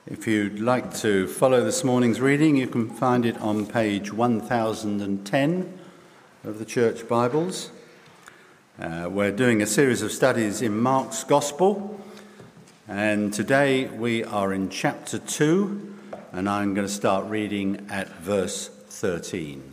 If you'd like to follow this morning's reading, you can find it on page 1010 of the Church Bibles. We're doing a series of studies in Mark's Gospel, and today we are in chapter 2, and I'm going to start reading at verse 13.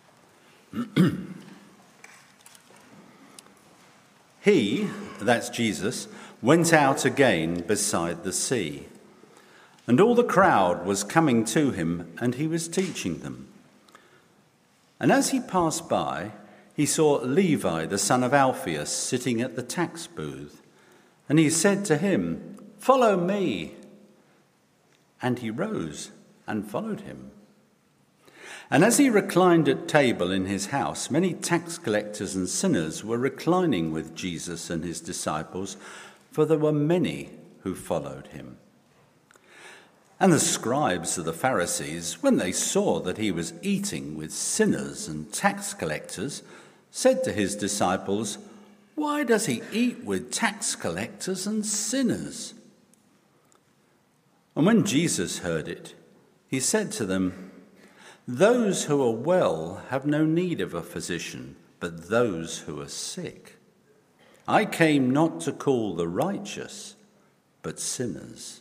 He, that's Jesus, went out again beside the sea. And all the crowd was coming to him, and he was teaching them. And as he passed by, he saw Levi, the son of Alphaeus, sitting at the tax booth. And he said to him, "Follow me." And he rose and followed him. And as he reclined at table in his house, many tax collectors and sinners were reclining with Jesus and his disciples, for there were many who followed him. And the scribes of the Pharisees, when they saw that he was eating with sinners and tax collectors, said to his disciples, "Why does he eat with tax collectors and sinners?" And when Jesus heard it, he said to them, "Those who are well have no need of a physician, but those who are sick. I came not to call the righteous, but sinners."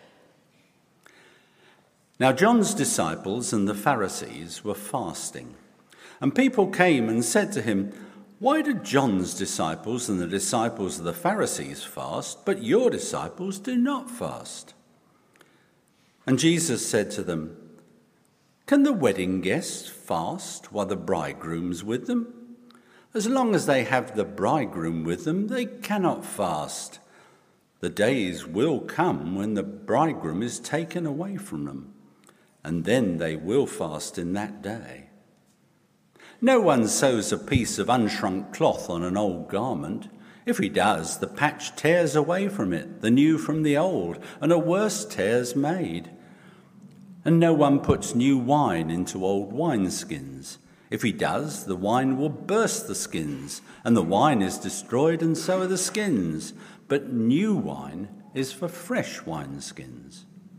Now John's disciples and the Pharisees were fasting, and people came and said to him, "Why do John's disciples and the disciples of the Pharisees fast, but your disciples do not fast?" And Jesus said to them, "Can the wedding guests fast while the bridegroom's with them? As long as they have the bridegroom with them, they cannot fast. The days will come when the bridegroom is taken away from them, and then they will fast in that day. No one sews a piece of unshrunk cloth on an old garment. If he does, the patch tears away from it, the new from the old, and a worse tear's made. And no one puts new wine into old wineskins. If he does, the wine will burst the skins, and the wine is destroyed, and so are the skins. But new wine is for fresh wineskins."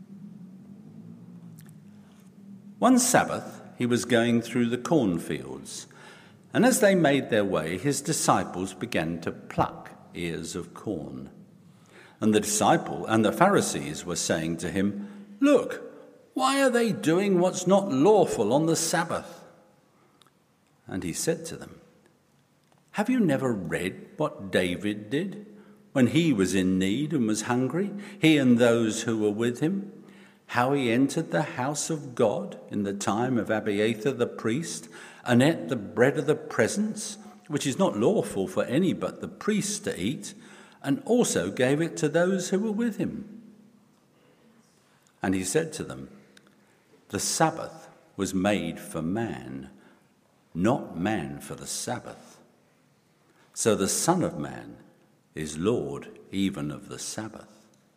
One Sabbath he was going through the cornfields, and as they made their way, his disciples began to pluck ears of corn. And the Pharisees were saying to him, "Look, why are they doing what's not lawful on the Sabbath?" And he said to them, "Have you never read what David did when he was in need and was hungry, he and those who were with him? How he entered the house of God in the time of Abiathar the priest and ate the bread of the presence, which is not lawful for any but the priest to eat, and also gave it to those who were with him?" And he said to them, "The Sabbath was made for man, not man for the Sabbath. So the Son of Man is Lord even of the Sabbath."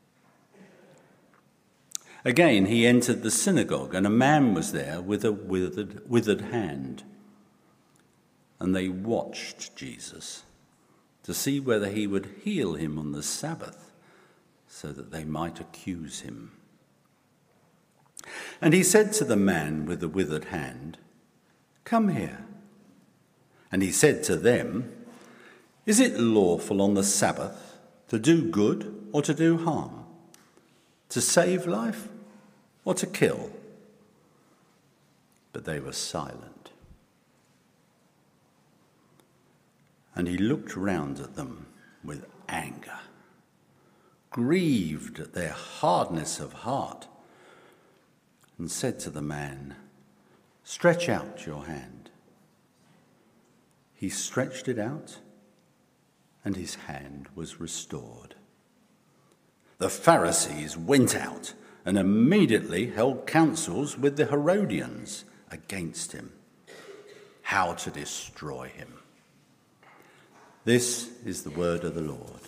Again he entered the synagogue, and a man was there with a withered hand. And they watched Jesus to see whether he would heal him on the Sabbath, so that they might accuse him. And he said to the man with the withered hand, "Come here." And he said to them, "Is it lawful on the Sabbath to do good or to do harm? To save life or to kill?" But they were silent. And he looked round at them with anger, grieved at their hardness of heart, and said to the man, "Stretch out your hand." He stretched it out, and his hand was restored. The Pharisees went out and immediately held councils with the Herodians against him, how to destroy him. This is the word of the Lord.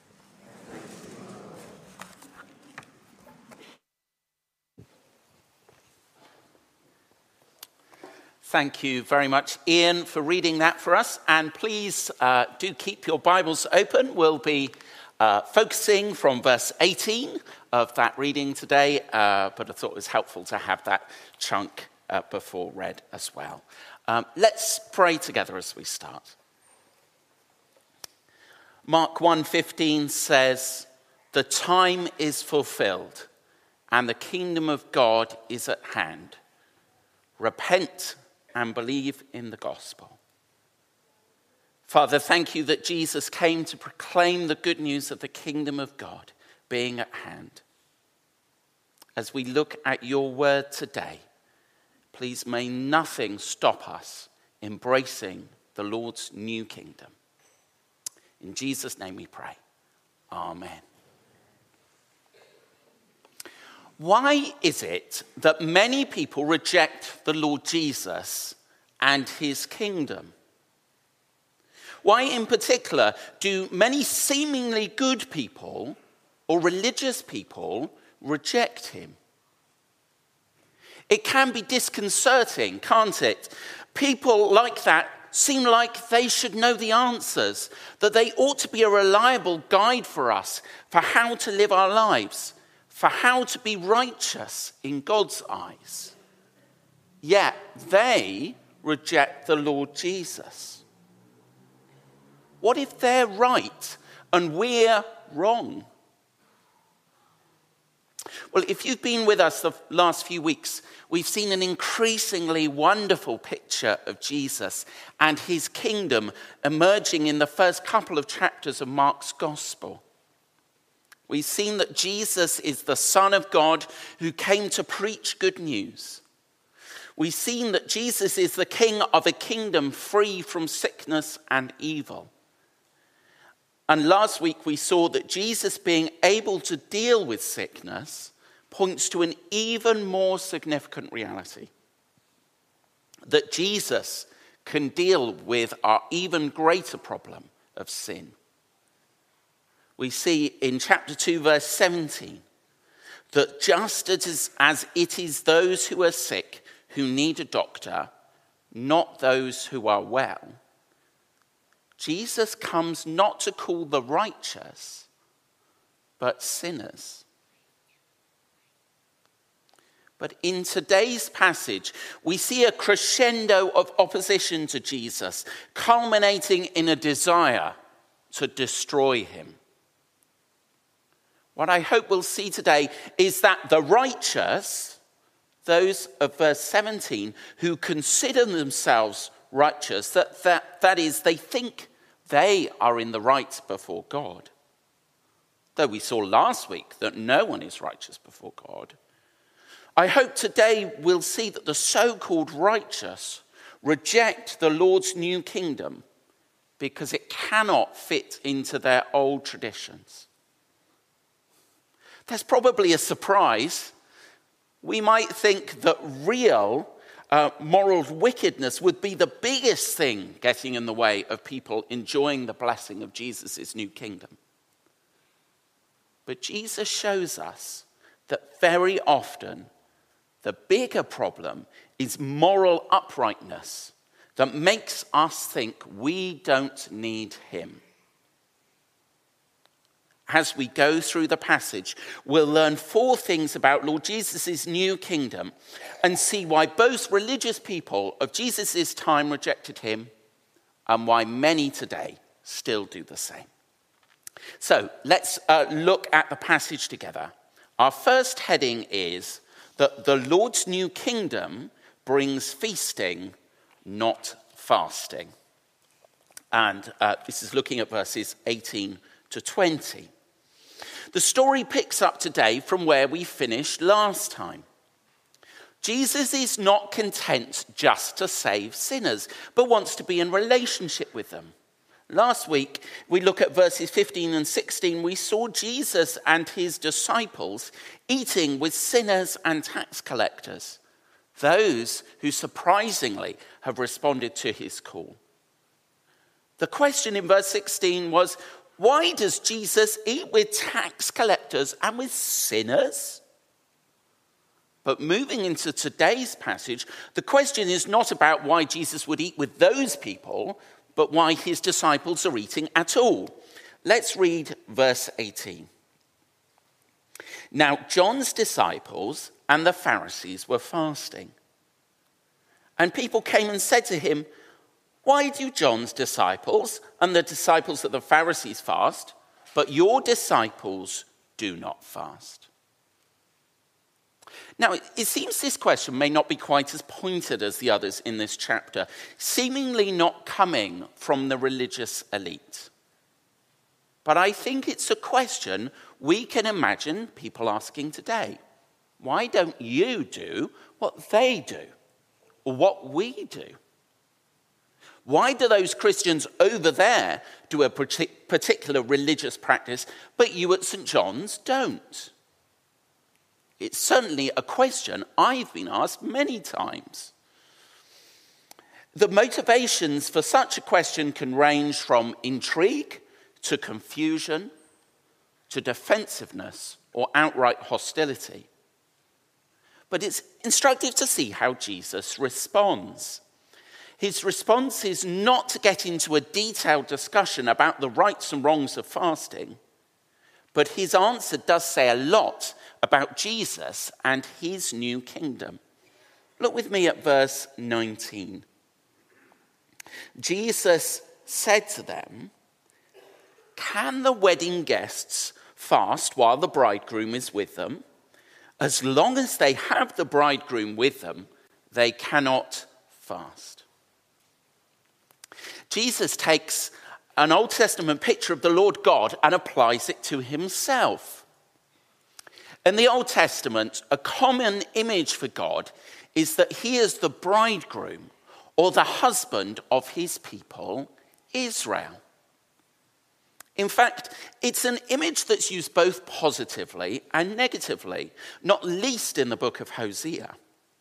Thank you very much, Ian, for reading that for us. And please do keep your Bibles open. We'll be focusing from verse 18 of that reading today, but I thought it was helpful to have that chunk before read as well. Let's pray together as we start. Mark 1:15 says, "The time is fulfilled and the kingdom of God is at hand. Repent and believe in the gospel." Father, thank you that Jesus came to proclaim the good news of the kingdom of God being at hand. As we look at your word today, please may nothing stop us embracing the Lord's new kingdom. In Jesus' name we pray. Amen. Why is it that many people reject the Lord Jesus and his kingdom? Why in particular do many seemingly good people or religious people reject him? It can be disconcerting, can't it? People like that seem like they should know the answers, that they ought to be a reliable guide for us for how to live our lives, for how to be righteous in God's eyes. Yet they reject the Lord Jesus. What if they're right and we're wrong? Well, if you've been with us the last few weeks, we've seen an increasingly wonderful picture of Jesus and his kingdom emerging in the first couple of chapters of Mark's gospel. We've seen that Jesus is the Son of God who came to preach good news. We've seen that Jesus is the King of a kingdom free from sickness and evil. And last week we saw that Jesus being able to deal with sickness points to an even more significant reality. That Jesus can deal with our even greater problem of sin. We see in chapter 2 verse 17 that just as it is those who are sick who need a doctor, not those who are well, Jesus comes not to call the righteous, but sinners. But in today's passage, we see a crescendo of opposition to Jesus, culminating in a desire to destroy him. What I hope we'll see today is that the righteous, those of verse 17, who consider themselves righteous, that is, they think they are in the right before God. Though we saw last week that no one is righteous before God, I hope today we'll see that the so-called righteous reject the Lord's new kingdom because it cannot fit into their old traditions. There's probably a surprise. We might think that real moral wickedness would be the biggest thing getting in the way of people enjoying the blessing of Jesus' new kingdom. But Jesus shows us that very often the bigger problem is moral uprightness that makes us think we don't need him. As we go through the passage, we'll learn 4 things about Lord Jesus' new kingdom and see why both religious people of Jesus' time rejected him and why many today still do the same. So let's look at the passage together. Our first heading is that the Lord's new kingdom brings feasting, not fasting. And this is looking at verses 18 to 20. The story picks up today from where we finished last time. Jesus is not content just to save sinners, but wants to be in relationship with them. Last week, we look at verses 15 and 16. We saw Jesus and his disciples eating with sinners and tax collectors, those who surprisingly have responded to his call. The question in verse 16 was, why does Jesus eat with tax collectors and with sinners? But moving into today's passage, the question is not about why Jesus would eat with those people, but why his disciples are eating at all. Let's read verse 18. Now, John's disciples and the Pharisees were fasting. And people came and said to him, "Why do John's disciples and the disciples of the Pharisees fast, but your disciples do not fast?" Now, it seems this question may not be quite as pointed as the others in this chapter, seemingly not coming from the religious elite. But I think it's a question we can imagine people asking today. Why don't you do what they do, or what we do? Why do those Christians over there do a particular religious practice, but you at St. John's don't? It's certainly a question I've been asked many times. The motivations for such a question can range from intrigue to confusion to defensiveness or outright hostility. But it's instructive to see how Jesus responds. His response is not to get into a detailed discussion about the rights and wrongs of fasting, but his answer does say a lot about Jesus and his new kingdom. Look with me at verse 19. Jesus said to them, "Can the wedding guests fast while the bridegroom is with them? As long as they have the bridegroom with them, they cannot fast." Jesus takes an Old Testament picture of the Lord God and applies it to himself. In the Old Testament, a common image for God is that he is the bridegroom or the husband of his people, Israel. In fact, it's an image that's used both positively and negatively, not least in the book of Hosea.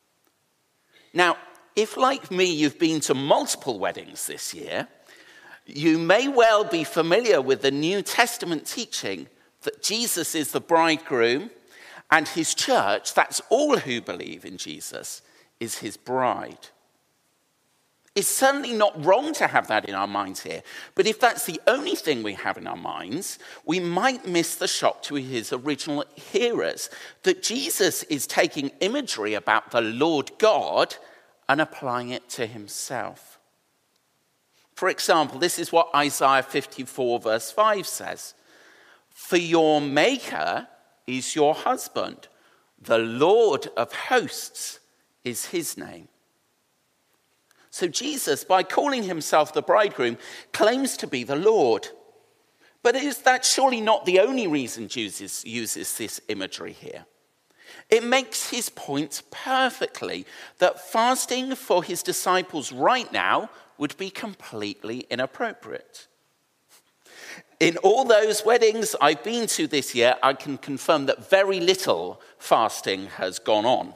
Now, if like me you've been to multiple weddings this year, you may well be familiar with the New Testament teaching that Jesus is the bridegroom and his church, that's all who believe in Jesus, is his bride. It's certainly not wrong to have that in our minds here, but if that's the only thing we have in our minds, we might miss the shock to his original hearers that Jesus is taking imagery about the Lord God and applying it to himself. For example, this is what Isaiah 54 verse 5 says. "For your maker is your husband. The Lord of hosts is his name." So Jesus, by calling himself the bridegroom, claims to be the Lord. But is that surely not the only reason Jesus uses this imagery here? It makes his point perfectly that fasting for his disciples right now would be completely inappropriate. In all those weddings I've been to this year, I can confirm that very little fasting has gone on.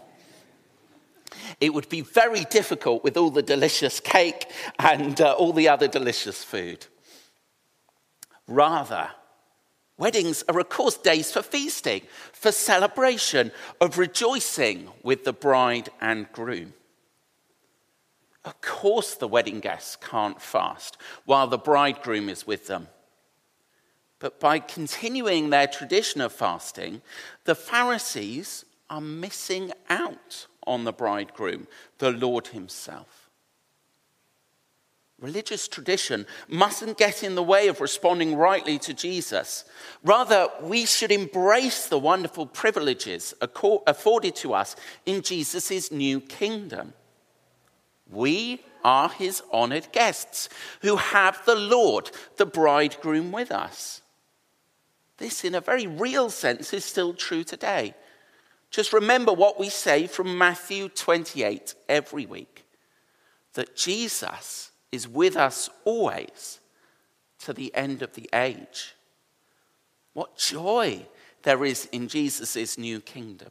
It would be very difficult with all the delicious cake and all the other delicious food. Rather, weddings are, of course, days for feasting, for celebration, of rejoicing with the bride and groom. Of course, the wedding guests can't fast while the bridegroom is with them. But by continuing their tradition of fasting, the Pharisees are missing out on the bridegroom, the Lord himself. Religious tradition mustn't get in the way of responding rightly to Jesus. Rather, we should embrace the wonderful privileges afforded to us in Jesus' new kingdom. We are his honored guests who have the Lord, the bridegroom, with us. This, in a very real sense, is still true today. Just remember what we say from Matthew 28 every week, that Jesus is with us always to the end of the age. What joy there is in Jesus' new kingdom.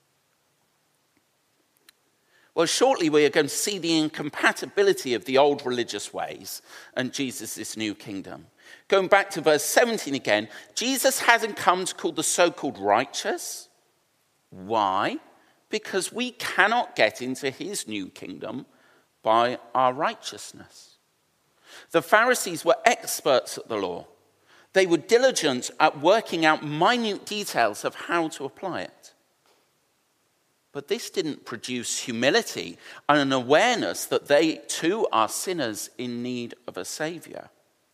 Well, shortly we are going to see the incompatibility of the old religious ways and Jesus' new kingdom. Going back to verse 17 again, Jesus hasn't come to call the so-called righteous. Why? Because we cannot get into his new kingdom by our righteousness. The Pharisees were experts at the law. They were diligent at working out minute details of how to apply it. But this didn't produce humility and an awareness that they too are sinners in need of a saviour.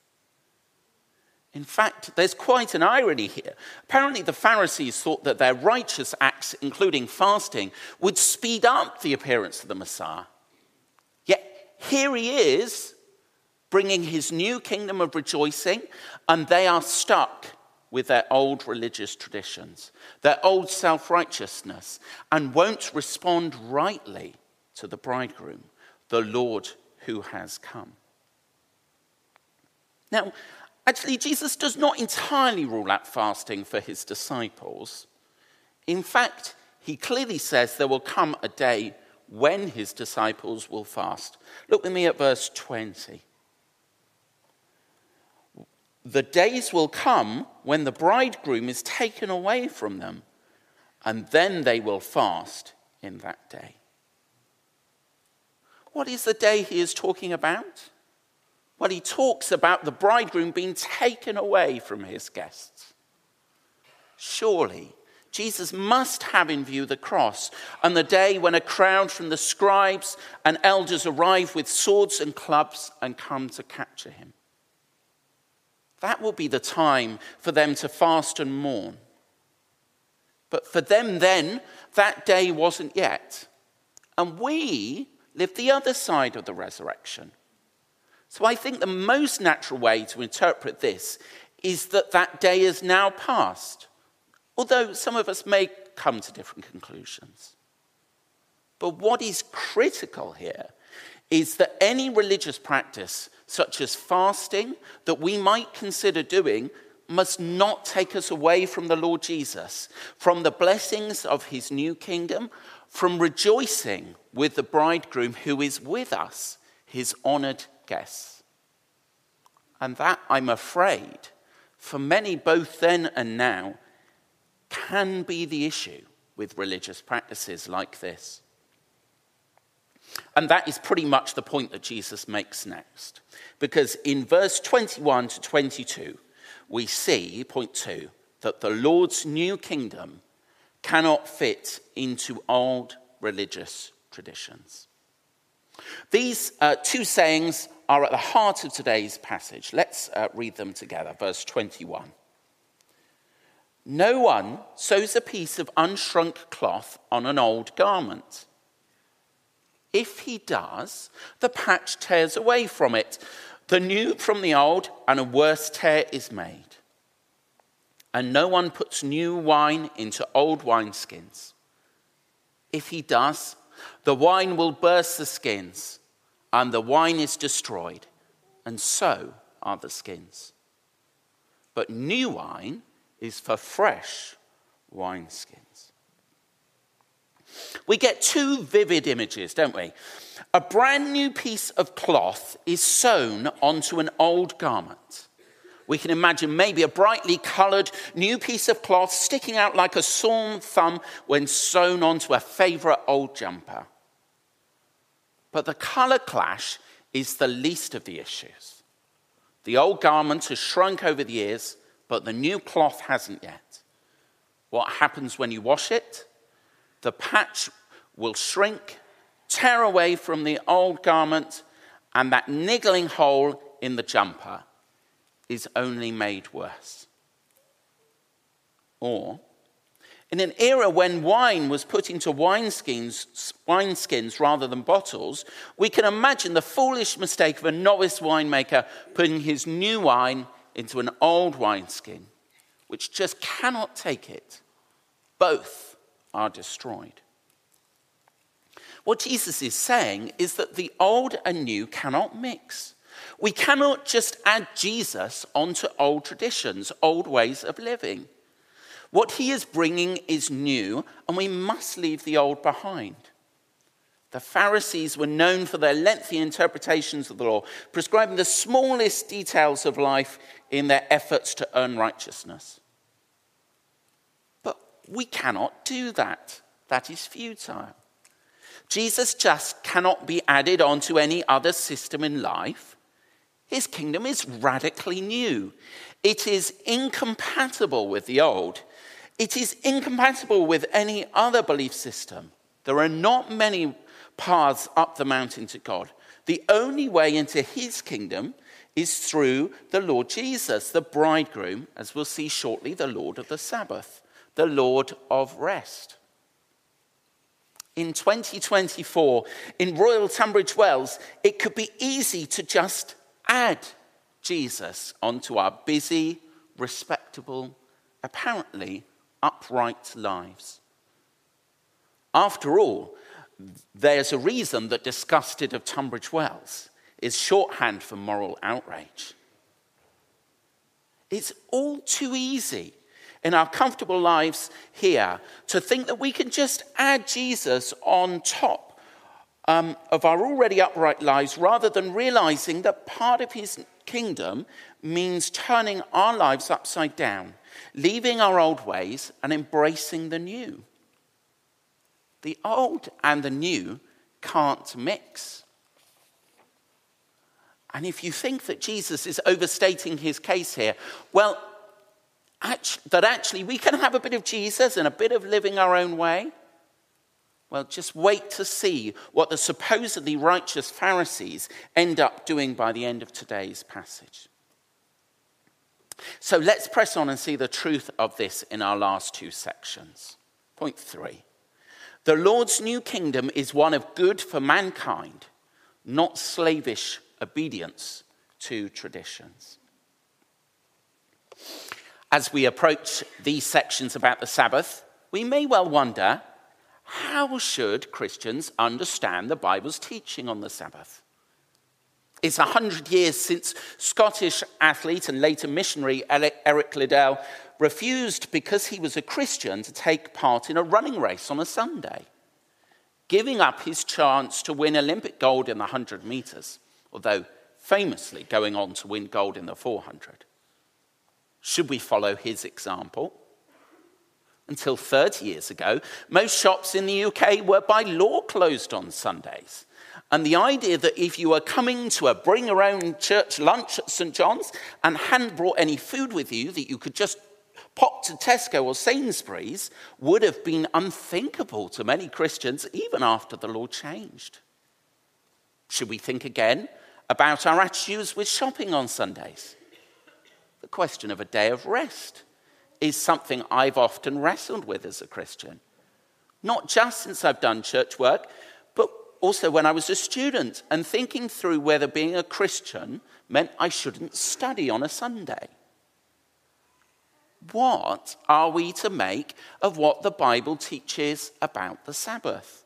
In fact, there's quite an irony here. Apparently, the Pharisees thought that their righteous acts, including fasting, would speed up the appearance of the Messiah. Yet here he is, bringing his new kingdom of rejoicing, and they are stuck with their old religious traditions, their old self-righteousness, and won't respond rightly to the bridegroom, the Lord who has come. Now, actually, Jesus does not entirely rule out fasting for his disciples. In fact, he clearly says there will come a day when his disciples will fast. Look with me at verse 20. The days will come when the bridegroom is taken away from them, and then they will fast in that day. What is the day he is talking about? Well, he talks about the bridegroom being taken away from his guests. Surely, Jesus must have in view the cross and the day when a crowd from the scribes and elders arrive with swords and clubs and come to capture him. That will be the time for them to fast and mourn. But for them then, that day wasn't yet. And we live the other side of the resurrection. So I think the most natural way to interpret this is that that day is now past, although some of us may come to different conclusions. But what is critical here is that any religious practice, such as fasting, that we might consider doing, must not take us away from the Lord Jesus, from the blessings of his new kingdom, from rejoicing with the bridegroom who is with us, his honoured guests. And that, I'm afraid, for many both then and now, can be the issue with religious practices like this. And that is pretty much the point that Jesus makes next. Because in verse 21 to 22, we see, point 2, that the Lord's new kingdom cannot fit into old religious traditions. These two sayings are at the heart of today's passage. Let's read them together. Verse 21. No one sews a piece of unshrunk cloth on an old garment. If he does, the patch tears away from it, the new from the old, and a worse tear is made. And no one puts new wine into old wineskins. If he does, the wine will burst the skins, and the wine is destroyed, and so are the skins. But new wine is for fresh wineskins. We get two vivid images, don't we? A brand new piece of cloth is sewn onto an old garment. We can imagine maybe a brightly coloured new piece of cloth sticking out like a sore thumb when sewn onto a favourite old jumper. But the colour clash is the least of the issues. The old garment has shrunk over the years, but the new cloth hasn't yet. What happens when you wash it? The patch will shrink, tear away from the old garment, and that niggling hole in the jumper is only made worse. Or, in an era when wine was put into wineskins rather than bottles, we can imagine the foolish mistake of a novice winemaker putting his new wine into an old wineskin, which just cannot take it. Both are destroyed. What Jesus is saying is that the old and new cannot mix. We cannot just add Jesus onto old traditions, old ways of living. What he is bringing is new, and we must leave the old behind. The Pharisees were known for their lengthy interpretations of the law, prescribing the smallest details of life in their efforts to earn righteousness. But we cannot do that. That is futile. Jesus just cannot be added onto any other system in life. His kingdom is radically new. It is incompatible with the old. It is incompatible with any other belief system. There are not many paths up the mountain to God. The only way into his kingdom is through the Lord Jesus, the bridegroom, as we'll see shortly, the Lord of the Sabbath, the Lord of rest. In 2024, in Royal Tunbridge Wells, it could be easy to just add Jesus onto our busy, respectable, apparently upright lives. After all, there's a reason that disgusted of Tunbridge Wells is shorthand for moral outrage. It's all too easy in our comfortable lives here to think that we can just add Jesus on top of our already upright lives, rather than realizing that part of his kingdom means turning our lives upside down, leaving our old ways and embracing the new. The old and the new can't mix. And if you think that Jesus is overstating his case here, well, actually we can have a bit of Jesus and a bit of living our own way, well, just wait to see what the supposedly righteous Pharisees end up doing by the end of today's passage. So let's press on and see the truth of this in our last two sections. Point 3. The Lord's new kingdom is one of good for mankind, not slavish obedience to traditions. As we approach these sections about the Sabbath, we may well wonder, how should Christians understand the Bible's teaching on the Sabbath? It's 100 years since Scottish athlete and later missionary Eric Liddell refused, because he was a Christian, to take part in a running race on a Sunday, giving up his chance to win Olympic gold in the 100 meters, although famously going on to win gold in the 400. Should we follow his example? Until 30 years ago, most shops in the UK were by law closed on Sundays. And the idea that if you were coming to a bring your own church lunch at St. John's and hadn't brought any food with you, that you could just pop to Tesco or Sainsbury's, would have been unthinkable to many Christians even after the law changed. Should we think again about our attitudes with shopping on Sundays? The question of a day of rest is something I've often wrestled with as a Christian. Not just since I've done church work, but also when I was a student, and thinking through whether being a Christian meant I shouldn't study on a Sunday. What are we to make of what the Bible teaches about the Sabbath?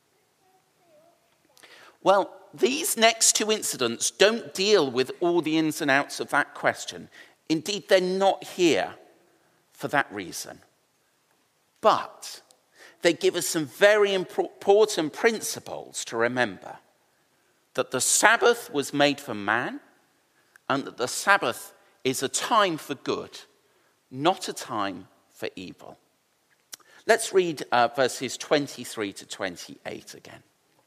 Well, these next two incidents don't deal with all the ins and outs of that question. Indeed, they're not here for that reason. But they give us some very important principles to remember. That the Sabbath was made for man, and that the Sabbath is a time for good, not a time for evil. Let's read verses 23 to 28 again.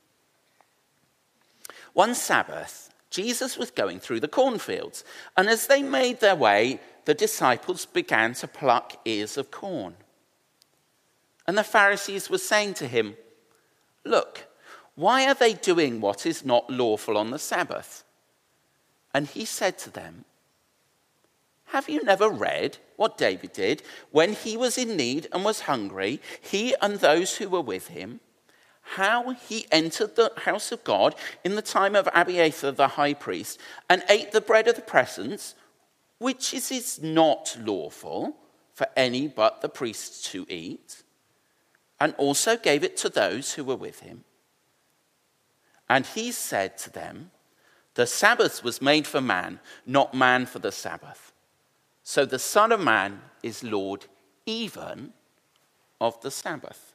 One Sabbath, Jesus was going through the cornfields, and as they made their way, the disciples began to pluck ears of corn. And the Pharisees were saying to him, "Look, why are they doing what is not lawful on the Sabbath?" And he said to them, "Have you never read what David did when he was in need and was hungry, he and those who were with him? How he entered the house of God in the time of Abiathar the high priest and ate the bread of the presence, which is not lawful for any but the priests to eat, and also gave it to those who were with him. And he said to them, the Sabbath was made for man, not man for the Sabbath. So the Son of Man is Lord even of the Sabbath."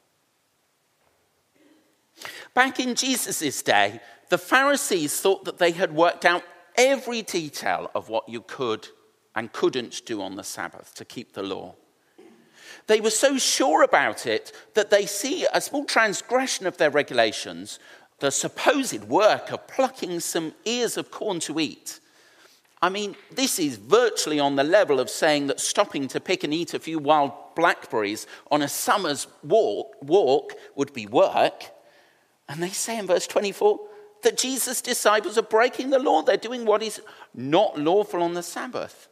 Back in Jesus' day, the Pharisees thought that they had worked out every detail of what you could and couldn't do on the Sabbath to keep the law. They were so sure about it that they see a small transgression of their regulations, the supposed work of plucking some ears of corn to eat, I mean, this is virtually on the level of saying that stopping to pick and eat a few wild blackberries on a summer's walk would be work. And they say in verse 24 that Jesus' disciples are breaking the law. They're doing what is not lawful on the Sabbath.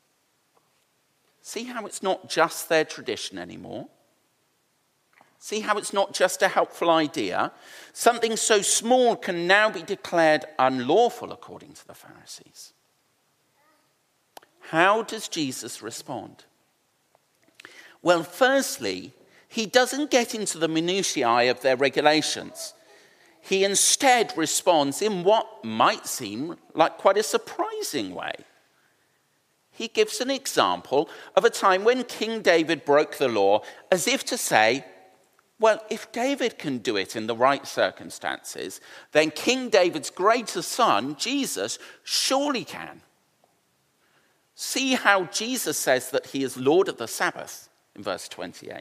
See how it's not just their tradition anymore? See how it's not just a helpful idea? Something so small can now be declared unlawful according to the Pharisees. How does Jesus respond? Well, firstly, he doesn't get into the minutiae of their regulations. He instead responds in what might seem like quite a surprising way. He gives an example of a time when King David broke the law, as if to say, well, if David can do it in the right circumstances, then King David's greater son, Jesus, surely can. See how Jesus says that he is Lord of the Sabbath in verse 28.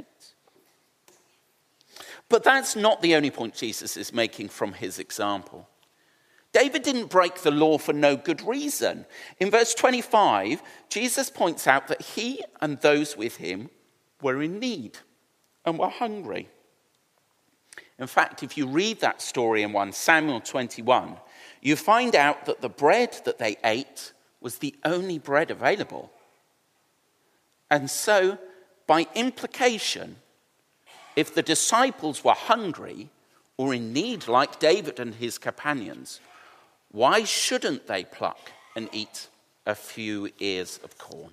But that's not the only point Jesus is making from his example. David didn't break the law for no good reason. In verse 25, Jesus points out that he and those with him were in need and were hungry. In fact, if you read that story in 1 Samuel 21, you find out that the bread that they ate was the only bread available. And so, by implication, if the disciples were hungry or in need like David and his companions, why shouldn't they pluck and eat a few ears of corn?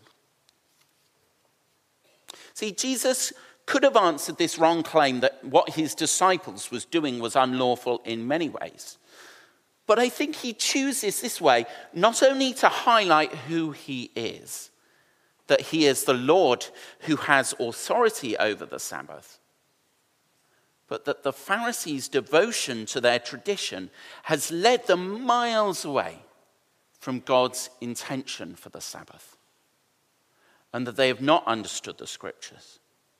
See, Jesus could have answered this wrong claim that what his disciples was doing was unlawful in many ways. But I think he chooses this way not only to highlight who he is, that he is the Lord who has authority over the Sabbath, but that the Pharisees' devotion to their tradition has led them miles away from God's intention for the Sabbath, and that they have not understood the scriptures.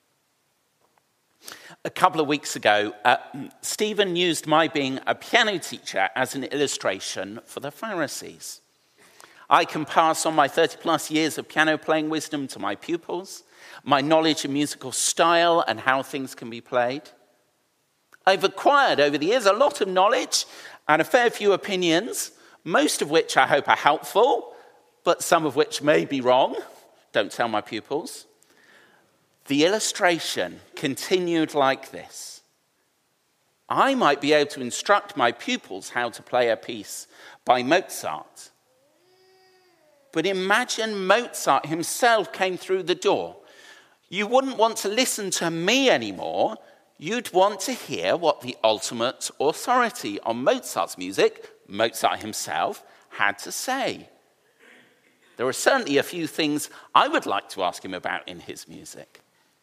A couple of weeks ago, Stephen used my being a piano teacher as an illustration for the Pharisees. I can pass on my 30-plus years of piano playing wisdom to my pupils, my knowledge of musical style and how things can be played. I've acquired over the years a lot of knowledge and a fair few opinions, most of which I hope are helpful, but some of which may be wrong. Don't tell my pupils. The illustration continued like this. I might be able to instruct my pupils how to play a piece by Mozart. But imagine Mozart himself came through the door. You wouldn't want to listen to me anymore. You'd want to hear what the ultimate authority on Mozart's music, Mozart himself, had to say. There are certainly a few things I would like to ask him about in his music.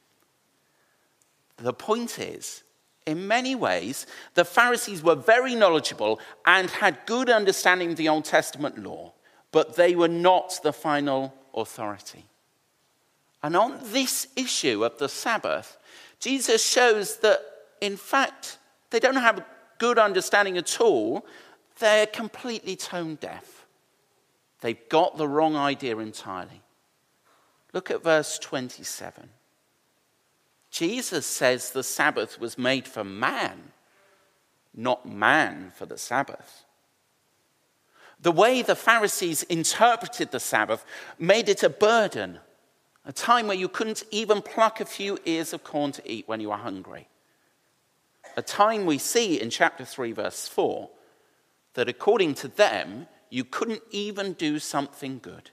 The point is, in many ways, the Pharisees were very knowledgeable and had good understanding of the Old Testament law, but they were not the final authority. And on this issue of the Sabbath, Jesus shows that, in fact, they don't have a good understanding at all. They're completely tone deaf. They've got the wrong idea entirely. Look at verse 27. Jesus says the Sabbath was made for man, not man for the Sabbath. The way the Pharisees interpreted the Sabbath made it a burden, a time where you couldn't even pluck a few ears of corn to eat when you were hungry. A time we see in chapter 3, verse 4, that according to them, you couldn't even do something good.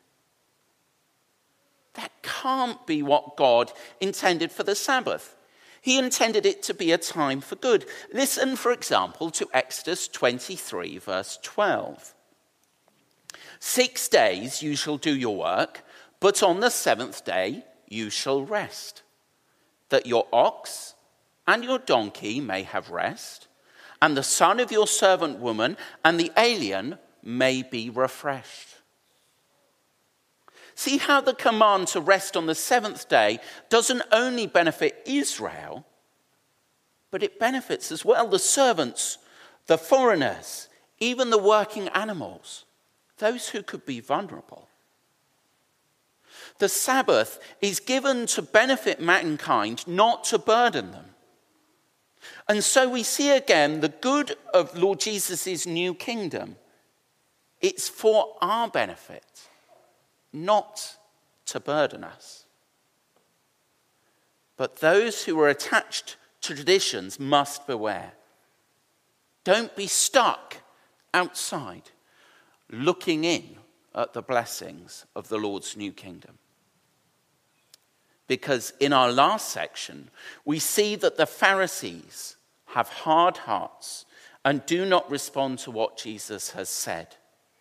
That can't be what God intended for the Sabbath. He intended it to be a time for good. Listen, for example, to Exodus 23, verse 12. 6 days you shall do your work, but on the seventh day you shall rest, that your ox and your donkey may have rest, and the son of your servant woman and the alien may be refreshed. See how the command to rest on the seventh day doesn't only benefit Israel, but it benefits as well the servants, the foreigners, even the working animals, those who could be vulnerable. the Sabbath is given to benefit mankind, not to burden them. And so we see again the good of Lord Jesus' new kingdom. It's for our benefit, not to burden us. But those who are attached to traditions must beware. Don't be stuck outside looking in at the blessings of the Lord's new kingdom. Because in our last section, we see that the Pharisees have hard hearts and do not respond to what Jesus has said.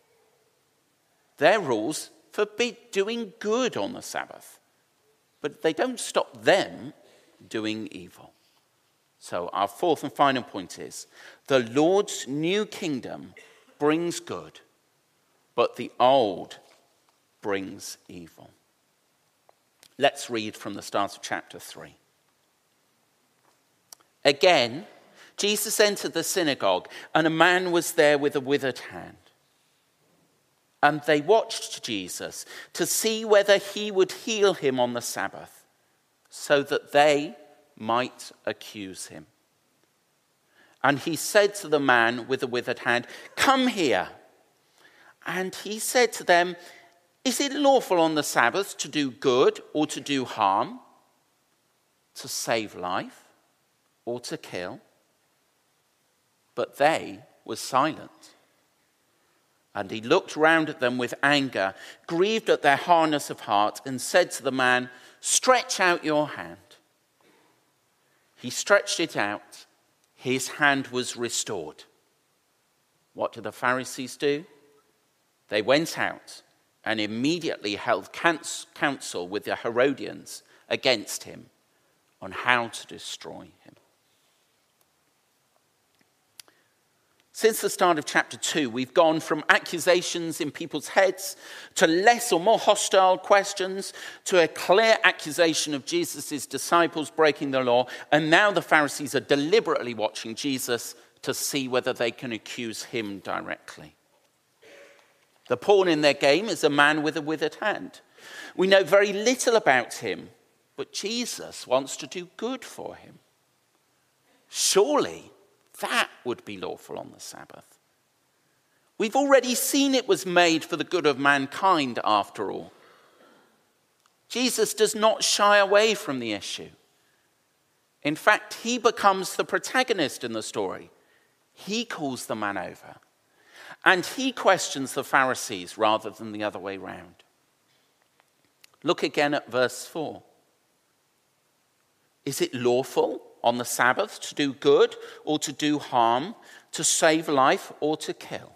Their rules forbid doing good on the Sabbath, but they don't stop them doing evil. So our fourth and final point is, the Lord's new kingdom brings good, but the old brings evil. Let's read from the start of chapter 3. Again, Jesus entered the synagogue, and a man was there with a withered hand. And they watched Jesus to see whether he would heal him on the Sabbath, so that they might accuse him. And he said to the man with the withered hand, "Come here." And he said to them, "Is it lawful on the Sabbath to do good or to do harm, to save life or to kill?" But they were silent. And he looked round at them with anger, grieved at their hardness of heart, and said to the man, "Stretch out your hand." He stretched it out. His hand was restored. What did the Pharisees do? They went out and immediately held counsel with the Herodians against him on how to destroy him. Since the start of chapter 2, we've gone from accusations in people's heads to less or more hostile questions to a clear accusation of Jesus' disciples breaking the law. And now the Pharisees are deliberately watching Jesus to see whether they can accuse him directly. The pawn in their game is a man with a withered hand. We know very little about him, but Jesus wants to do good for him. Surely that would be lawful on the Sabbath. We've already seen it was made for the good of mankind, after all. Jesus does not shy away from the issue. In fact, he becomes the protagonist in the story. He calls the man over. And he questions the Pharisees rather than the other way round. Look again at verse 4. Is it lawful on the Sabbath to do good or to do harm, to save life or to kill?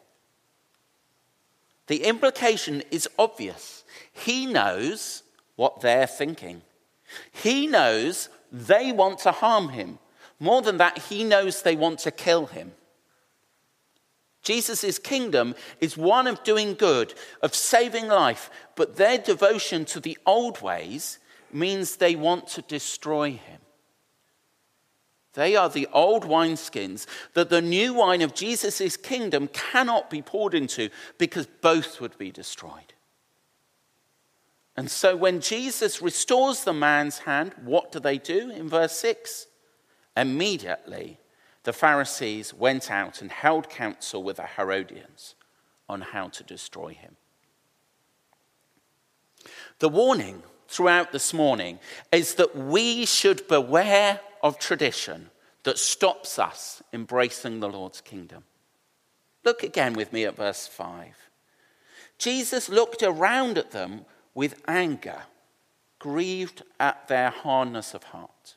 The implication is obvious. He knows what they're thinking. He knows they want to harm him. More than that, he knows they want to kill him. Jesus' kingdom is one of doing good, of saving life, but their devotion to the old ways means they want to destroy him. They are the old wineskins that the new wine of Jesus' kingdom cannot be poured into because both would be destroyed. And so when Jesus restores the man's hand, what do? In verse 6, immediately the Pharisees went out and held counsel with the Herodians on how to destroy him. The warning throughout this morning is that we should beware of tradition that stops us embracing the Lord's kingdom. Look again with me at verse 5. Jesus looked around at them with anger, grieved at their hardness of heart.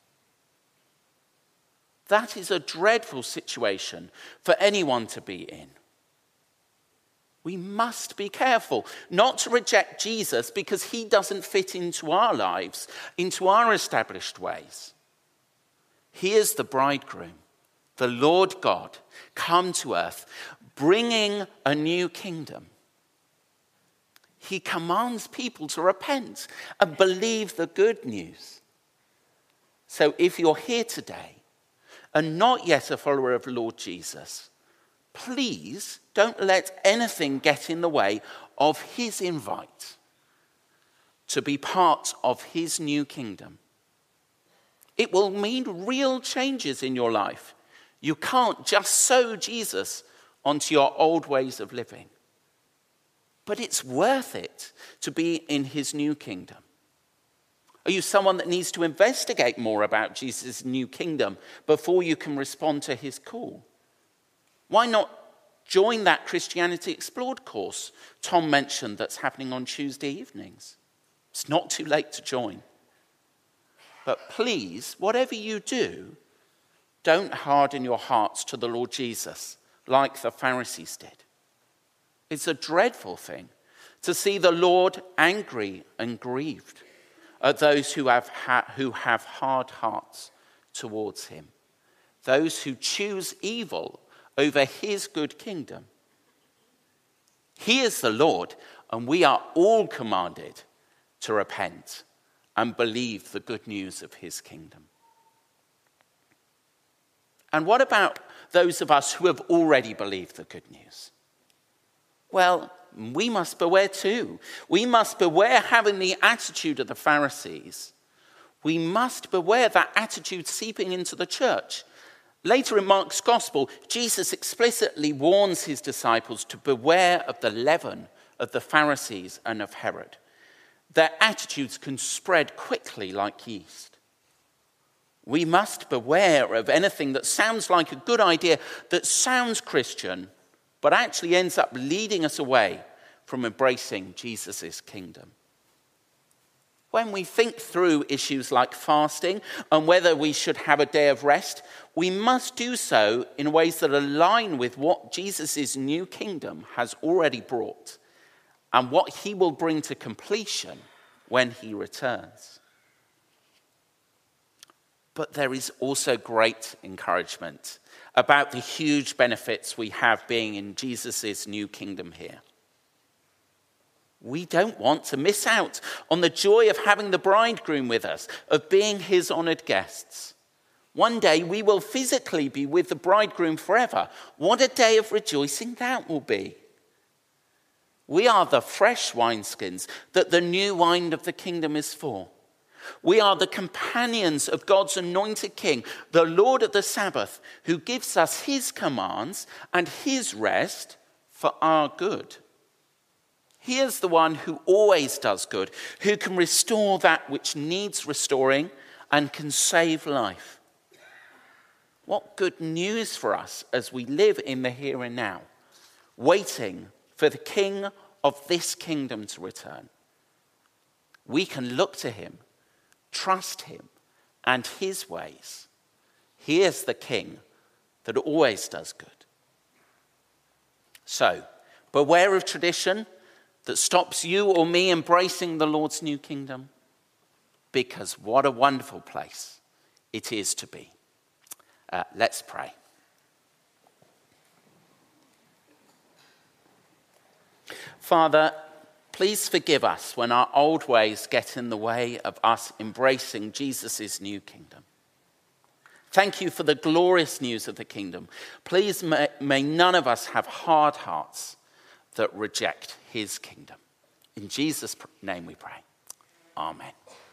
That is a dreadful situation for anyone to be in. We must be careful not to reject Jesus because he doesn't fit into our lives, into our established ways. He is the bridegroom, the Lord God, come to earth, bringing a new kingdom. He commands people to repent and believe the good news. So if you're here today and not yet a follower of the Lord Jesus, please don't let anything get in the way of his invite. to be part of his new kingdom. It will mean real changes in your life. You can't just sew Jesus onto your old ways of living. But it's worth it to be in his new kingdom. Are you someone that needs to investigate more about Jesus' new kingdom before you can respond to his call? Why not join that Christianity Explored course Tom mentioned that's happening on Tuesday evenings? It's not too late to join. But please, whatever you do, don't harden your hearts to the Lord Jesus like the Pharisees did. It's a dreadful thing to see the Lord angry and grieved at those who have hard hearts towards him, those who choose evil over his good kingdom. He is the Lord, and we are all commanded to repent and believe the good news of his kingdom. And what about those of us who have already believed the good news? Well, we must beware too. We must beware having the attitude of the Pharisees. We must beware that attitude seeping into the church. Later in Mark's gospel, Jesus explicitly warns his disciples to beware of the leaven of the Pharisees and of Herod. Their attitudes can spread quickly like yeast. We must beware of anything that sounds like a good idea, that sounds Christian, but actually ends up leading us away from embracing Jesus' kingdom. When we think through issues like fasting and whether we should have a day of rest, we must do so in ways that align with what Jesus' new kingdom has already brought and what he will bring to completion when he returns. But there is also great encouragement about the huge benefits we have being in Jesus' new kingdom here. We don't want to miss out on the joy of having the bridegroom with us, of being his honored guests. One day we will physically be with the bridegroom forever. What a day of rejoicing that will be. We are the fresh wineskins that the new wine of the kingdom is for. We are the companions of God's anointed King, the Lord of the Sabbath, who gives us his commands and his rest for our good. He is the one who always does good, who can restore that which needs restoring and can save life. What good news for us as we live in the here and now, waiting for the King of this kingdom to return. We can look to him, trust him and his ways. He is the King that always does good. So, beware of tradition that stops you or me embracing the Lord's new kingdom, because what a wonderful place it is to be. Let's pray. Father, please forgive us when our old ways get in the way of us embracing Jesus' new kingdom. Thank you for the glorious news of the kingdom. Please may none of us have hard hearts that reject his kingdom. In Jesus' name we pray. Amen.